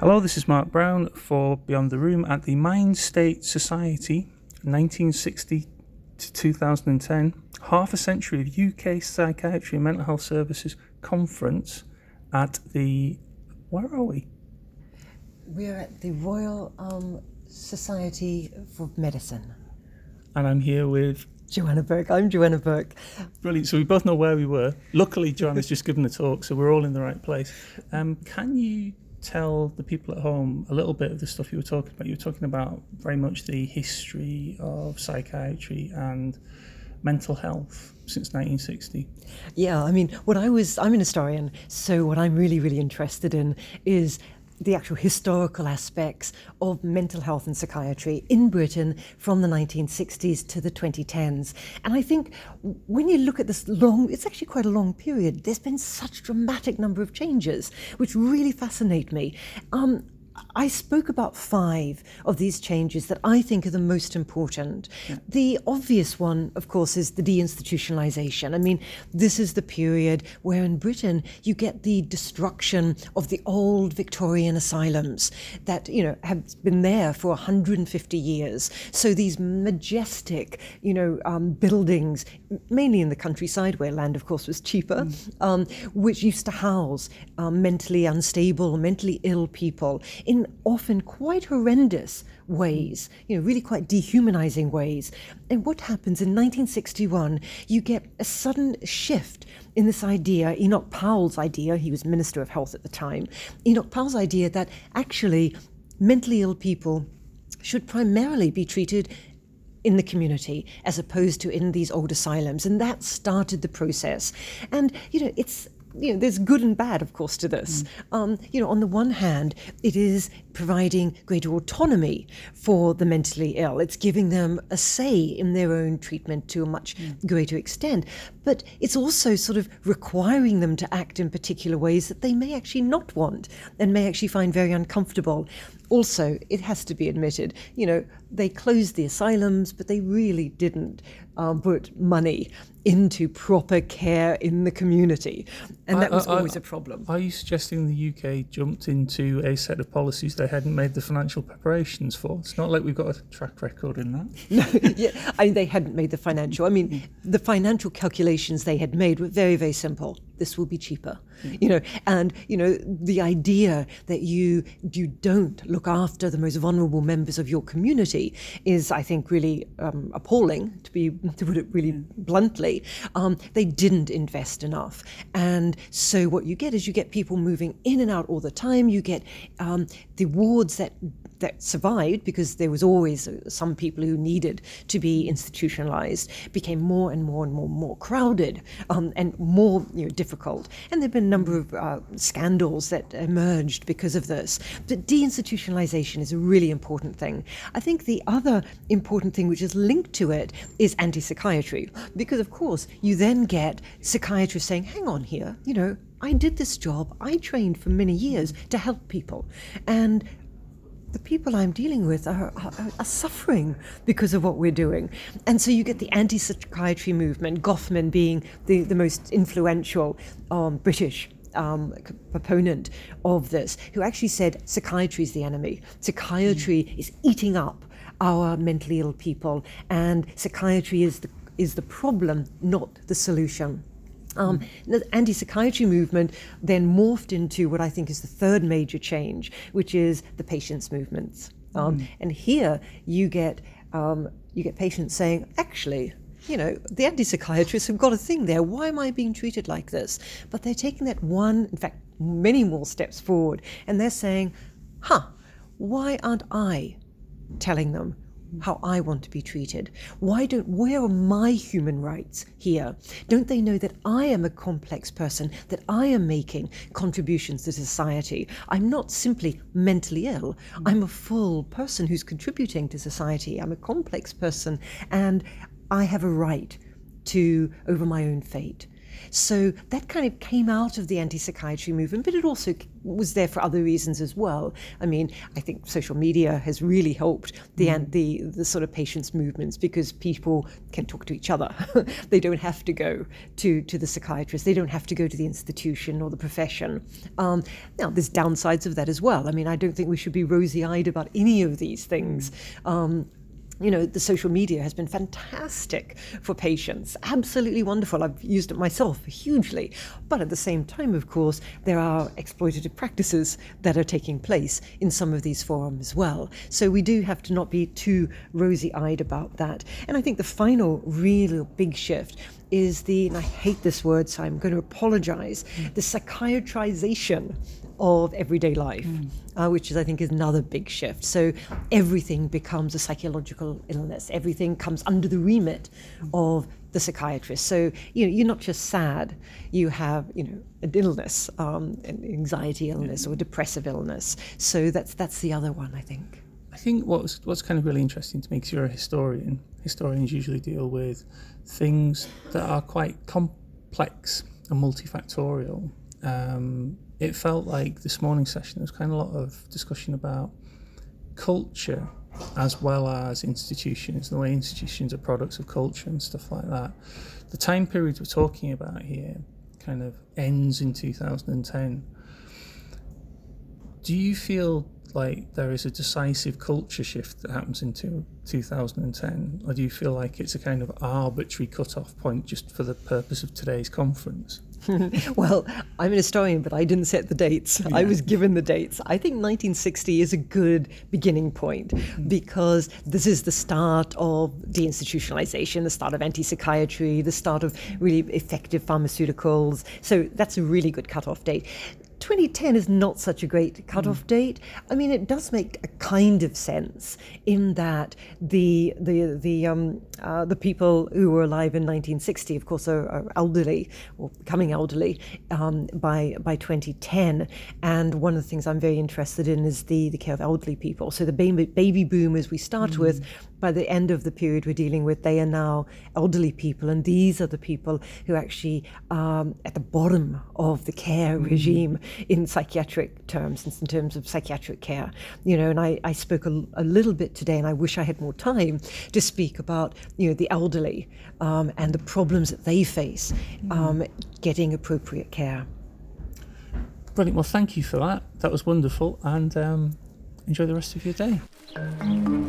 Hello, this is Mark Brown for Beyond the Room at the Mind State Society, 1960 to 2010, half a century of UK psychiatry and mental health services conference at the, where are we? We're at the Royal Society for Medicine. And I'm here with Joanna Burke. I'm Joanna Burke. Brilliant. So we both know where we were. Luckily, Joanna's just given a talk, so we're all in the right place. Can you tell the people at home a little bit of the stuff you were talking about? You were talking about very much the history of psychiatry and mental health since 1960. Yeah, I mean, I'm an historian, so what I'm really interested in is the actual historical aspects of mental health and psychiatry in Britain from the 1960s to the 2010s. And I think when you look at this it's actually quite a long period, there's been such a dramatic number of changes, which really fascinate me. I spoke about 5 of these changes that I think are the most important. Yeah. The obvious one, of course, is the deinstitutionalization. I mean, this is the period where in Britain you get the destruction of the old Victorian asylums that, have been there for 150 years. So these majestic, buildings, mainly in the countryside where land, of course, was cheaper, which used to house mentally unstable, mentally ill people in often quite horrendous ways, really quite dehumanizing ways. And what happens in 1961, you get a sudden shift in this idea, Enoch Powell's idea, he was Minister of Health at the time, Enoch Powell's idea that actually mentally ill people should primarily be treated in the community as opposed to in these old asylums. And that started the process. And, there's good and bad, of course, to this. On the one hand, it is providing greater autonomy for the mentally ill. It's giving them a say in their own treatment to a much greater extent. But it's also sort of requiring them to act in particular ways that they may actually not want and may actually find very uncomfortable. Also, it has to be admitted, they closed the asylums, but they really didn't put money into proper care in the community. And that was always a problem. Are you suggesting the UK jumped into a set of policies they hadn't made the financial preparations for? It's not like we've got a track record in that. No, yeah, they hadn't made the financial. The financial calculations they had made were very, very simple. This will be cheaper, and the idea that you don't look after the most vulnerable members of your community is, I think, really appalling, to put it really bluntly. They didn't invest enough, and so what you get is people moving in and out all the time. You get the wards that survived, because there was always some people who needed to be institutionalized, became more and more crowded and more difficult. And there have been a number of scandals that emerged because of this. But deinstitutionalization is a really important thing. I think the other important thing which is linked to it is anti-psychiatry, because of course you then get psychiatrists saying, hang on here, I did this job, I trained for many years to help people, and the people I'm dealing with are suffering because of what we're doing. And so you get the anti-psychiatry movement, Goffman being the most influential British proponent of this, who actually said psychiatry is the enemy. Psychiatry is eating up our mentally ill people, and psychiatry is the problem, not the solution. The anti-psychiatry movement then morphed into what I think is the third major change, which is the patients' movements. And here you get patients saying, actually, the anti-psychiatrists have got a thing there. Why am I being treated like this? But they're taking that in fact, many more steps forward. And they're saying, why aren't I telling them how I want to be treated? Where are my human rights here? Don't they know that I am a complex person, that I am making contributions to society? I'm not simply mentally ill. I'm a full person who's contributing to society. I'm a complex person, and I have a right over my own fate. So that kind of came out of the anti-psychiatry movement, but it also was there for other reasons as well. I mean, I think social media has really helped the sort of patients' movements, because people can talk to each other. They don't have to go to the psychiatrist. They don't have to go to the institution or the profession. Now, there's downsides of that as well. I mean, I don't think we should be rosy-eyed about any of these things. The social media has been fantastic for patients, absolutely wonderful. I've used it myself hugely. But at the same time, of course, there are exploitative practices that are taking place in some of these forums as well. So we do have to not be too rosy-eyed about that. And I think the final real big shift is and I hate this word, so I'm going to apologize, the psychiatrization of everyday life, which I think is another big shift. So everything becomes a psychological illness. Everything comes under the remit of the psychiatrist. So you're not just sad. You have an illness, an anxiety illness or a depressive illness. So that's the other one, I think. I think what's kind of really interesting to me, because you're a historian. Historians usually deal with things that are quite complex and multifactorial. It felt like this morning's session, there was kind of a lot of discussion about culture as well as institutions, the way institutions are products of culture and stuff like that. The time period we're talking about here kind of ends in 2010. Do you feel like there is a decisive culture shift that happens in 2010, or do you feel like it's a kind of arbitrary cut-off point just for the purpose of today's conference? Well, I'm an historian, but I didn't set the dates. Yeah. I was given the dates. I think 1960 is a good beginning point, because this is the start of deinstitutionalization, the start of anti-psychiatry, the start of really effective pharmaceuticals. So that's a really good cutoff date. 2010 is not such a great cutoff date. I mean, it does make a kind of sense in that the people who were alive in 1960, of course, are elderly or becoming elderly by 2010. And one of the things I'm very interested in is the care of elderly people. So the baby boomers we start with, by the end of the period we're dealing with, they are now elderly people, and these are the people who actually at the bottom of the care regime in psychiatric terms, in terms of psychiatric care. And I spoke a little bit today, and I wish I had more time to speak about the elderly and the problems that they face getting appropriate care. Brilliant. Well, thank you for that. That was wonderful, and enjoy the rest of your day.